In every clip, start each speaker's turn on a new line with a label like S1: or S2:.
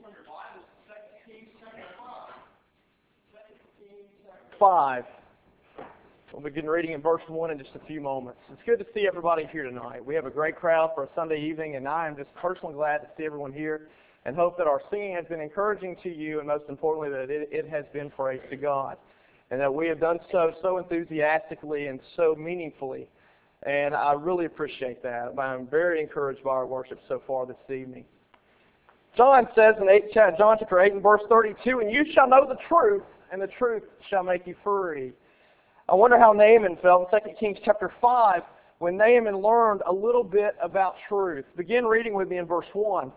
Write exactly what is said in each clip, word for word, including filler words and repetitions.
S1: five. We'll begin reading in verse one in just a few moments. It's good to see everybody here tonight. We have a great crowd for a Sunday evening, and I am just personally glad to see everyone here and hope that our singing has been encouraging to you, and most importantly, that it, it has been praise to God, and that we have done so so enthusiastically and so meaningfully. And I really appreciate that. I'm very encouraged by our worship so far this evening. John says in eight, John chapter eight and verse thirty-two, "And you shall know the truth, and the truth shall make you free." I wonder how Naaman felt in Second Kings chapter five when Naaman learned a little bit about truth. Begin reading with me in verse one.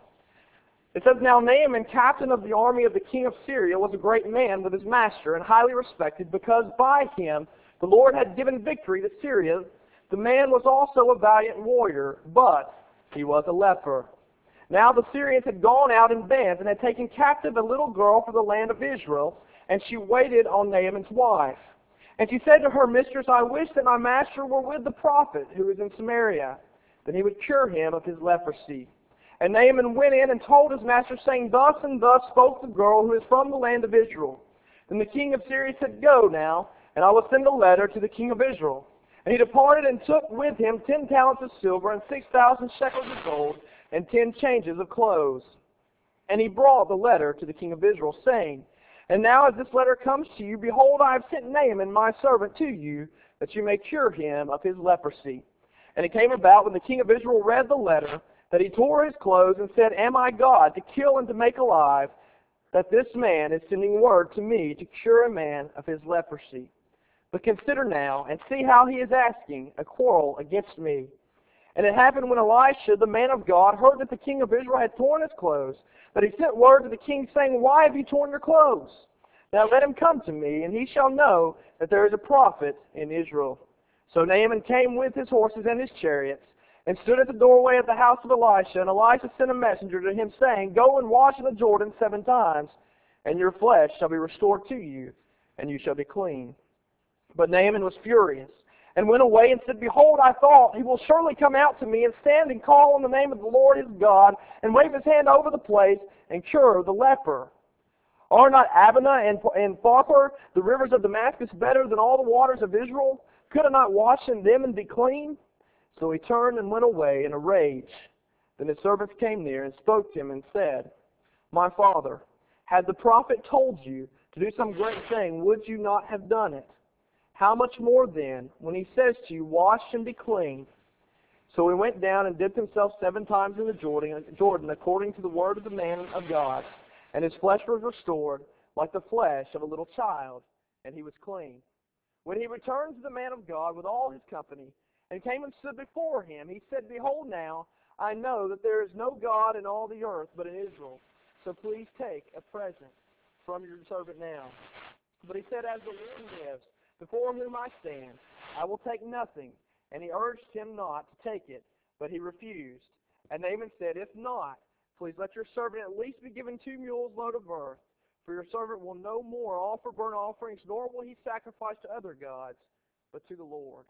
S1: It says, "Now Naaman, captain of the army of the king of Syria, was a great man with his master and highly respected, because by him the Lord had given victory to Syria. The man was also a valiant warrior, but he was a leper. Now the Syrians had gone out in bands and had taken captive a little girl from the land of Israel, and she waited on Naaman's wife. And she said to her mistress, I wish that my master were with the prophet who is in Samaria, then he would cure him of his leprosy. And Naaman went in and told his master, saying, Thus and thus spoke the girl who is from the land of Israel. Then the king of Syria said, Go now, and I will send a letter to the king of Israel. And he departed and took with him ten talents of silver and six thousand shekels of gold and ten changes of clothes. And he brought the letter to the king of Israel, saying, And now as this letter comes to you, behold, I have sent Naaman my servant to you, that you may cure him of his leprosy. And it came about, when the king of Israel read the letter, that he tore his clothes and said, Am I God to kill and to make alive, that this man is sending word to me to cure a man of his leprosy? But consider now, and see how he is asking a quarrel against me. And it happened when Elisha, the man of God, heard that the king of Israel had torn his clothes, that he sent word to the king, saying, Why have you torn your clothes? Now let him come to me, and he shall know that there is a prophet in Israel. So Naaman came with his horses and his chariots, and stood at the doorway of the house of Elisha. And Elisha sent a messenger to him, saying, Go and wash in the Jordan seven times, and your flesh shall be restored to you, and you shall be clean. But Naaman was furious, and went away and said, Behold, I thought, he will surely come out to me, and stand and call on the name of the Lord his God, and wave his hand over the place, and cure the leper. Are not Abana and, and Pharpar, the rivers of Damascus, better than all the waters of Israel? Could I not wash in them and be clean? So he turned and went away in a rage. Then his servants came near and spoke to him and said, My father, had the prophet told you to do some great thing, would you not have done it? How much more then, when he says to you, Wash and be clean? So he went down and dipped himself seven times in the Jordan, Jordan, according to the word of the man of God, and his flesh was restored like the flesh of a little child, and he was clean. When he returned to the man of God with all his company, and came and stood before him, he said, Behold now, I know that there is no God in all the earth but in Israel. So please take a present from your servant now. But he said, As the Lord lives, before whom I stand, I will take nothing. And he urged him not to take it, but he refused. And Naaman said, If not, please let your servant at least be given two mules load of earth, for your servant will no more offer burnt offerings, nor will he sacrifice to other gods, but to the Lord.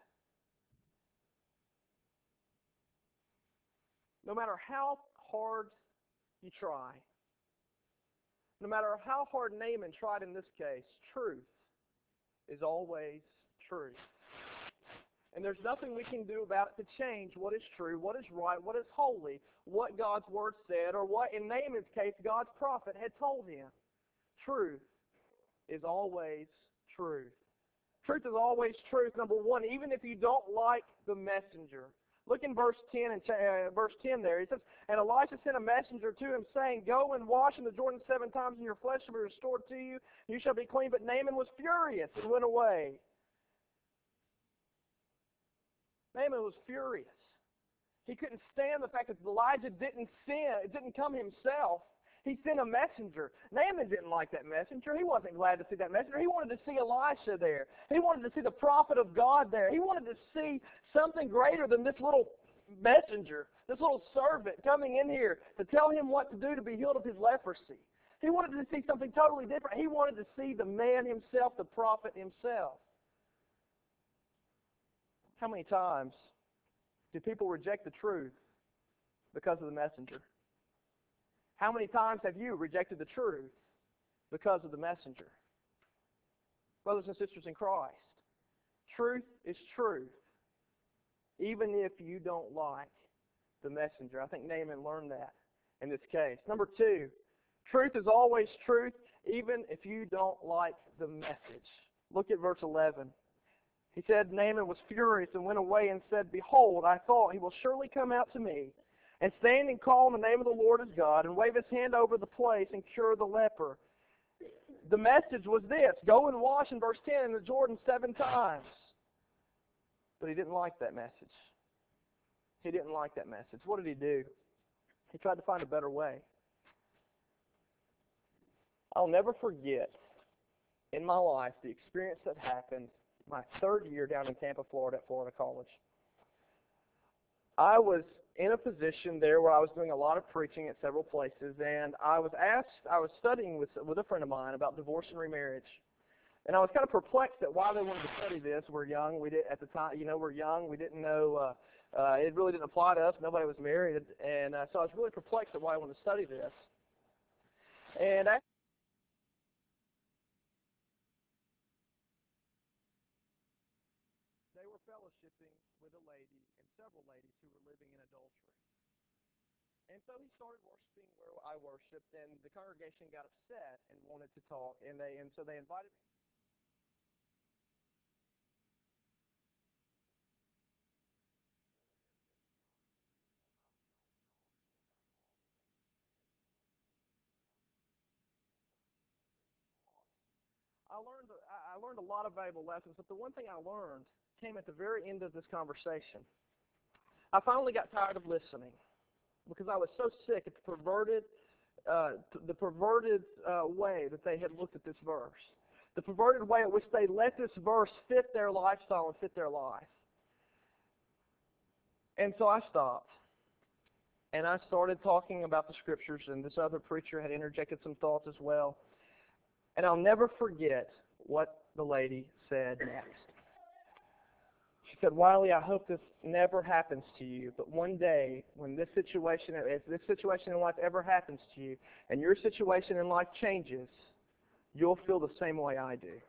S1: No matter how hard you try, no matter how hard Naaman tried in this case, truth is always truth. And there's nothing we can do about it to change what is true, what is right, what is holy, what God's Word said, or what, in Naaman's case, God's prophet had told him. Truth is always truth. Truth is always truth, number one, even if you don't like the messenger. Look in verse ten and uh, verse ten there. It says, And Elisha sent a messenger to him, saying, Go and wash in the Jordan seven times, and your flesh shall be restored to you, and you shall be clean. But Naaman was furious and went away. Naaman was furious. He couldn't stand the fact that Elijah didn't send, it didn't come himself. He sent a messenger. Naaman didn't like that messenger. He wasn't glad to see that messenger. He wanted to see Elisha there. He wanted to see the prophet of God there. He wanted to see something greater than this little messenger, this little servant coming in here to tell him what to do to be healed of his leprosy. He wanted to see something totally different. He wanted to see the man himself, the prophet himself. How many times do people reject the truth because of the messenger? How many times have you rejected the truth because of the messenger? Brothers and sisters in Christ, truth is truth, even if you don't like the messenger. I think Naaman learned that in this case. Number two, truth is always truth, even if you don't like the message. Look at verse eleven. He said, Naaman was furious and went away and said, Behold, I thought he will surely come out to me, and stand and call on the name of the Lord his God, and wave his hand over the place and cure the leper. The message was this: go and wash, in verse ten, in the Jordan seven times. But he didn't like that message. He didn't like that message. What did he do? He tried to find a better way. I'll never forget in my life the experience that happened my third year down in Tampa, Florida at Florida College. I was in a position there where I was doing a lot of preaching at several places, and I was asked, I was studying with, with a friend of mine about divorce and remarriage. And I was kind of perplexed at why they wanted to study this. We're young. We did at the time, you know, we're young. We didn't know, uh, uh, it really didn't apply to us. Nobody was married. And uh, so I was really perplexed at why I wanted to study this. And I they were fellowshipping with a lady and several ladies who were living in adultery. And so he started worshiping where I worshiped, and the congregation got upset and wanted to talk, and they and so they invited me. I learned I learned a lot of valuable lessons, but the one thing I learned came at the very end of this conversation. I finally got tired of listening because I was so sick at the perverted, uh, the perverted uh, way that they had looked at this verse, the perverted way at which they let this verse fit their lifestyle and fit their life. And so I stopped, and I started talking about the Scriptures, and this other preacher had interjected some thoughts as well. And I'll never forget what the lady said next. She said, Wiley, I hope this never happens to you, but one day when this situation, if this situation in life ever happens to you, and your situation in life changes, you'll feel the same way I do.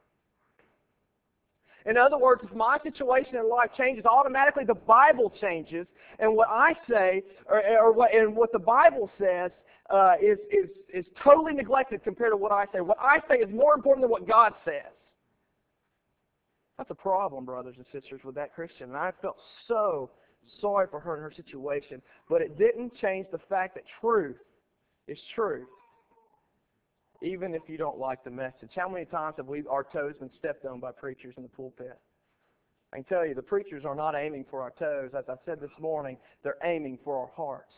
S1: In other words, if my situation in life changes, automatically the Bible changes, and what I say, or, or what, and what the Bible says, uh, is, is, is totally neglected compared to what I say. What I say is more important than what God says. That's a problem, brothers and sisters, with that Christian. And I felt so sorry for her and her situation. But it didn't change the fact that truth is truth, even if you don't like the message. How many times have we, our toes been stepped on by preachers in the pulpit? I can tell you, the preachers are not aiming for our toes. As I said this morning, they're aiming for our hearts.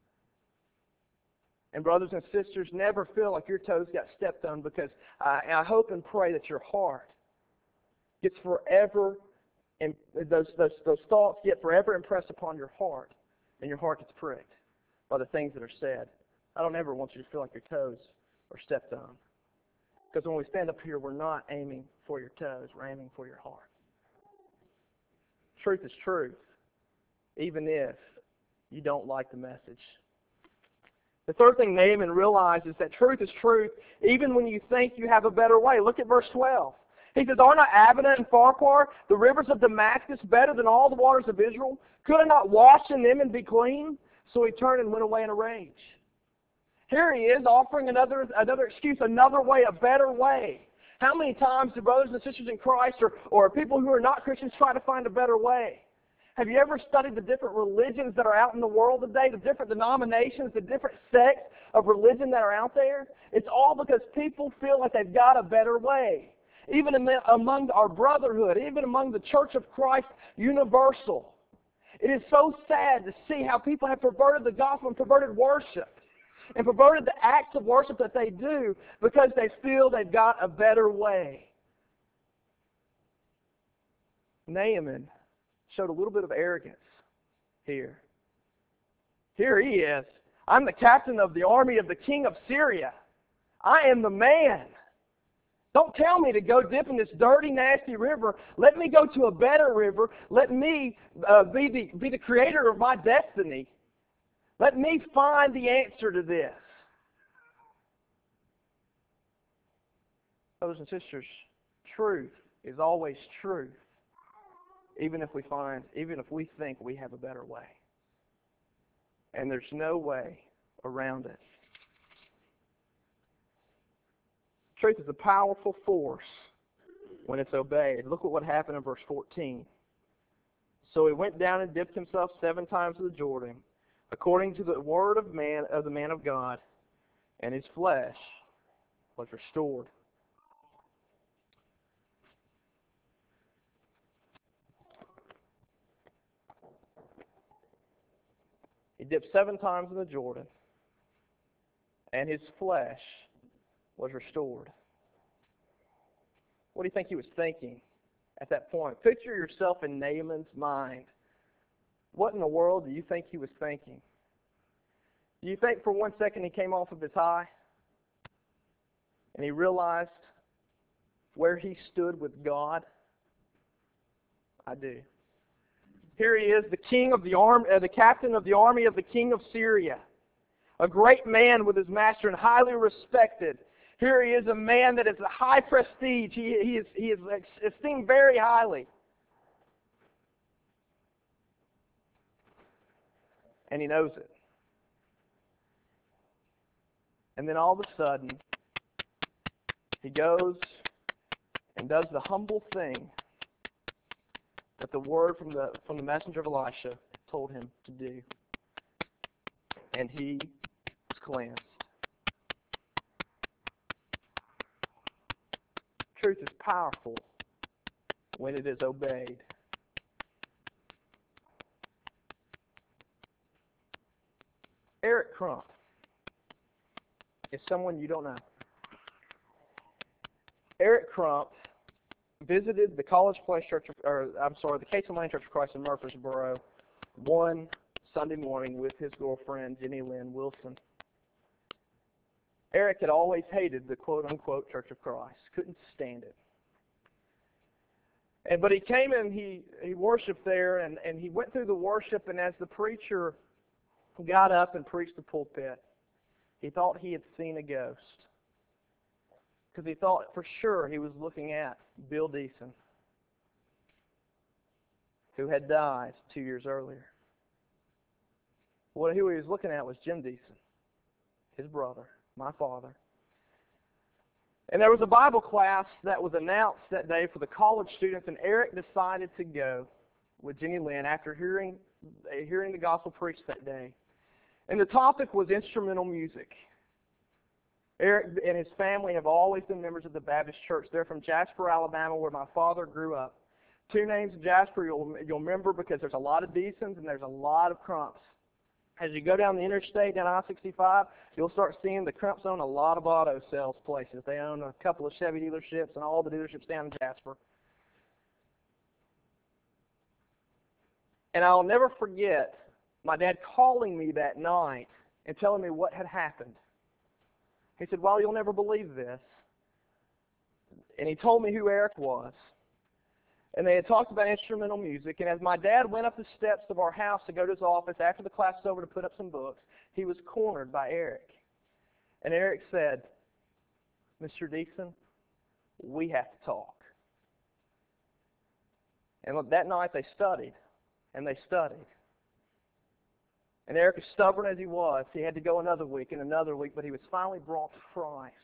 S1: And brothers and sisters, never feel like your toes got stepped on, because I, I hope and pray that your heart gets forever, and those, those, those thoughts get forever impressed upon your heart, and your heart gets pricked by the things that are said. I don't ever want you to feel like your toes are stepped on. Because when we stand up here, we're not aiming for your toes, we're aiming for your heart. Truth is truth, even if you don't like the message. The third thing Naaman realizes is that truth is truth, even when you think you have a better way. Look at verse twelve. He says, Are not Abana and Pharpar, the rivers of Damascus, better than all the waters of Israel? Could I not wash in them and be clean? So he turned and went away in a rage. Here he is offering another another excuse, another way, a better way. How many times do brothers and sisters in Christ, or, or people who are not Christians, try to find a better way? Have you ever studied the different religions that are out in the world today, the different denominations, the different sects of religion that are out there? It's all because people feel like they've got a better way. Even among our brotherhood, even among the Church of Christ Universal. It is so sad to see how people have perverted the gospel and perverted worship, and perverted the acts of worship that they do because they feel they've got a better way. Naaman showed a little bit of arrogance here. Here he is. I'm the captain of the army of the king of Syria. I am the man. Don't tell me to go dip in this dirty, nasty river. Let me go to a better river. Let me uh, be the be the creator of my destiny. Let me find the answer to this. Brothers and sisters, truth is always truth, even if we find, even if we think we have a better way. And there's no way around it. Truth is a powerful force when it's obeyed. Look at what happened in verse fourteen. So he went down and dipped himself seven times in the Jordan, according to the word of man of the man of God, and his flesh was restored. He dipped seven times in the Jordan, and his flesh was restored. What do you think he was thinking at that point? Picture yourself in Naaman's mind. What in the world do you think he was thinking? Do you think for one second he came off of his high and he realized where he stood with God? I do. Here he is, the king of the arm, uh, the captain of the army of the king of Syria, a great man with his master and highly respected. Here he is, a man that is a high prestige. He, he is he is esteemed very highly, and he knows it. And then all of a sudden, he goes and does the humble thing that the word from the from the messenger of Elisha told him to do. And he was cleansed. Truth is powerful when it is obeyed. Eric Crump is someone you don't know. Eric Crump visited the College Place Church, of, or I'm sorry, the Casey Lane Church of Christ in Murfreesboro one Sunday morning with his girlfriend, Jenny Lynn Wilson. Eric had always hated the quote-unquote Church of Christ. Couldn't stand it. And But he came and he, he worshiped there, and, and he went through the worship, and as the preacher got up and preached the pulpit, he thought he had seen a ghost. Because he thought for sure he was looking at Bill Deason, who had died two years earlier. What who he was looking at was Jim Deason, his brother, my father. And there was a Bible class that was announced that day for the college students, and Eric decided to go with Jenny Lynn after hearing hearing the gospel preached that day. And the topic was instrumental music. Eric and his family have always been members of the Baptist Church. They're from Jasper, Alabama, where my father grew up. Two names of Jasper you'll, you'll remember because there's a lot of Deasons and there's a lot of Crumps. As you go down the interstate, down I sixty-five, you'll start seeing the Crumps own a lot of auto sales places. They own a couple of Chevy dealerships and all the dealerships down in Jasper. And I'll never forget my dad calling me that night and telling me what had happened. He said, well, you'll never believe this. And he told me who Eric was. And they had talked about instrumental music. And as my dad went up the steps of our house to go to his office after the class was over to put up some books, he was cornered by Eric. And Eric said, Mister Deason, we have to talk. And that night they studied, and they studied. And Eric, as stubborn as he was, he had to go another week and another week, but he was finally brought to Christ.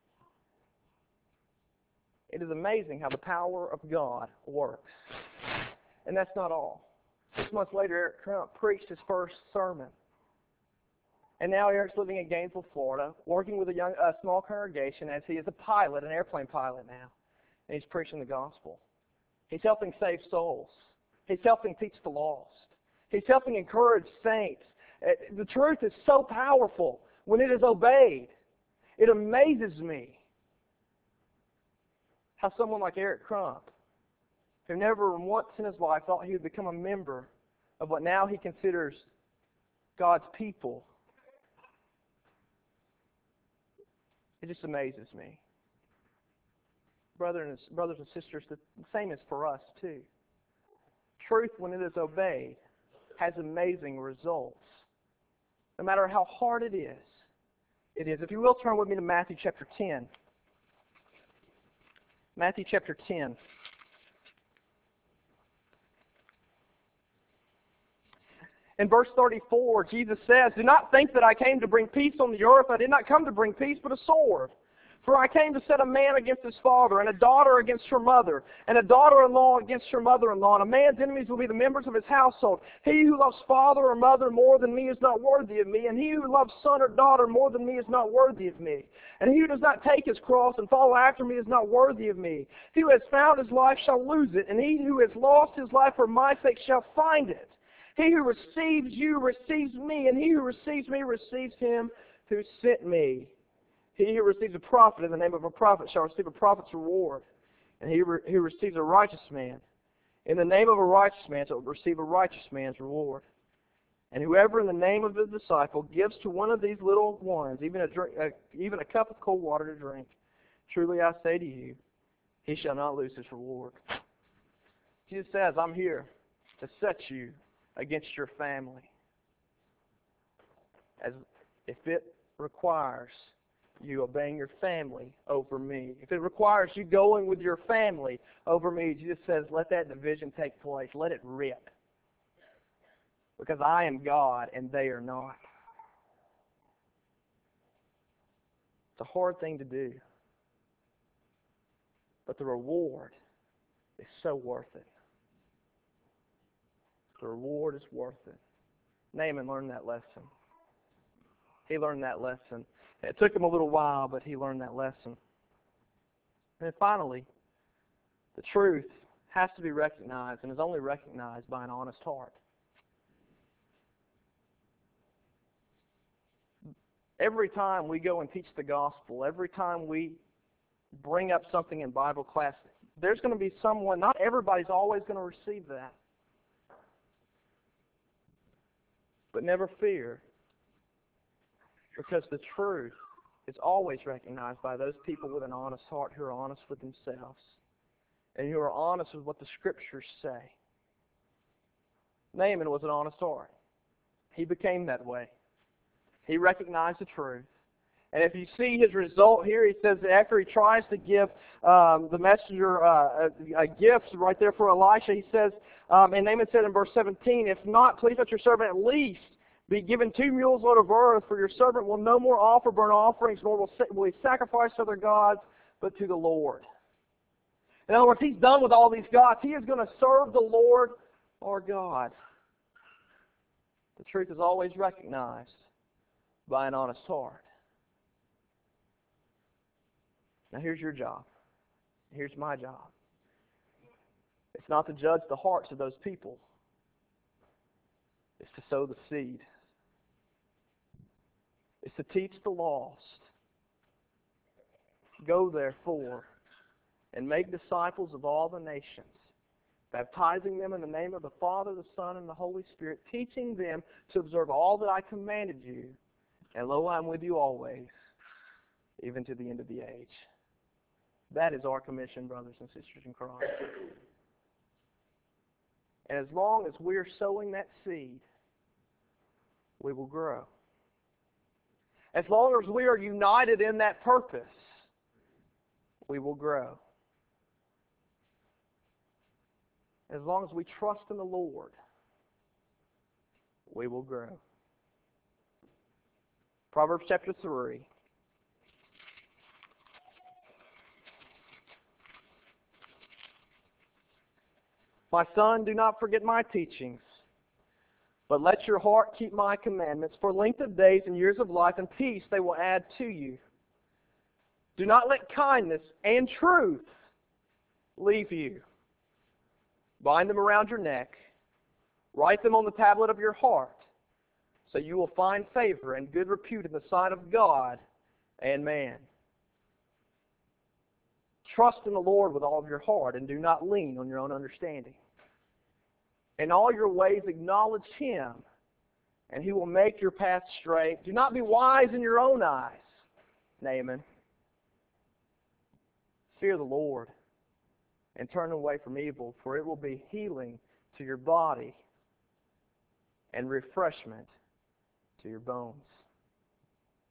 S1: It is amazing how the power of God works. And that's not all. Six months later, Eric Crump preached his first sermon. And now Eric's living in Gainesville, Florida, working with a young, a small congregation as he is a pilot, an airplane pilot now. And he's preaching the gospel. He's helping save souls. He's helping teach the lost. He's helping encourage saints. The truth is so powerful when it is obeyed. It amazes me how someone like Eric Crump, who never once in his life thought he would become a member of what now he considers God's people, it just amazes me. Brother and, brothers and sisters, the same is for us too. Truth, when it is obeyed, has amazing results. No matter how hard it is, it is. If you will, turn with me to Matthew chapter ten. Matthew chapter ten. In verse thirty-four, Jesus says, "Do not think that I came to bring peace on the earth. I did not come to bring peace, but a sword. For I came to set a man against his father, and a daughter against her mother, and a daughter-in-law against her mother-in-law. And a man's enemies will be the members of his household. He who loves father or mother more than me is not worthy of me, and he who loves son or daughter more than me is not worthy of me. And he who does not take his cross and follow after me is not worthy of me. He who has found his life shall lose it, and he who has lost his life for my sake shall find it. He who receives you receives me, and he who receives me receives him who sent me. He who receives a prophet in the name of a prophet shall receive a prophet's reward. And he who receives a righteous man in the name of a righteous man shall receive a righteous man's reward. And whoever in the name of the disciple gives to one of these little ones even a, drink, uh, even a cup of cold water to drink, truly I say to you, he shall not lose his reward." Jesus says, "I'm here to set you against your family, as if it requires you obeying your family over me. If it requires you going with your family over me," Jesus says, let that division take place. Let it rip. Because I am God and they are not. It's a hard thing to do. But the reward is so worth it. The reward is worth it. Naaman learned that lesson. He learned that lesson. It took him a little while, but he learned that lesson. And then finally, the truth has to be recognized and is only recognized by an honest heart. Every time we go and teach the gospel, every time we bring up something in Bible class, there's going to be someone, not everybody's always going to receive that. But never fear, because the truth is always recognized by those people with an honest heart who are honest with themselves and who are honest with what the Scriptures say. Naaman was an honest heart. He became that way. He recognized the truth. And if you see his result here, he says that after he tries to give um, the messenger uh, a, a gift right there for Elisha, he says, um, and Naaman said in verse seventeen, "If not, please let your servant at least be given two mules load of earth, for your servant will no more offer burnt offerings, nor will, will he sacrifice to other gods, but to the Lord." In other words, he's done with all these gods. He is going to serve the Lord our God. The truth is always recognized by an honest heart. Now here's your job. Here's my job. It's not to judge the hearts of those people. It's to sow the seed. It's to teach the lost. Go therefore and make disciples of all the nations, baptizing them in the name of the Father, the Son, and the Holy Spirit, teaching them to observe all that I commanded you. And lo, I am with you always, even to the end of the age. That is our commission, brothers and sisters in Christ. And as long as we're sowing that seed, we will grow. As long as we are united in that purpose, we will grow. As long as we trust in the Lord, we will grow. Proverbs chapter three. "My son, do not forget my teachings, but let your heart keep my commandments. For length of days and years of life and peace they will add to you. Do not let kindness and truth leave you. Bind them around your neck. Write them on the tablet of your heart, so you will find favor and good repute in the sight of God and man. Trust in the Lord with all of your heart, and do not lean on your own understanding. In all your ways acknowledge Him, and He will make your path straight. Do not be wise in your own eyes." Naaman. "Fear the Lord, and turn away from evil, for it will be healing to your body and refreshment to your bones."